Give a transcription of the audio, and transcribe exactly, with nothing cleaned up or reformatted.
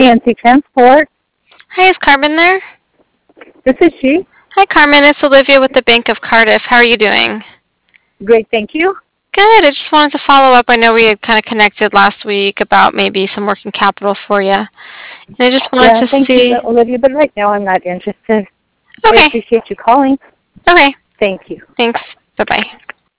Nancy Transport. Hi, is Carmen there? This is she. Hi, Carmen. It's Olivia with the Bank of Cardiff. How are you doing? Great, thank you. Good. I just wanted to follow up. I know we had kind of connected last week about maybe some working capital for you. And I just wanted Yeah, to thank see. you, Olivia, but right now I'm not interested. I Okay. appreciate you calling. Okay. Thank you. Thanks. Bye-bye.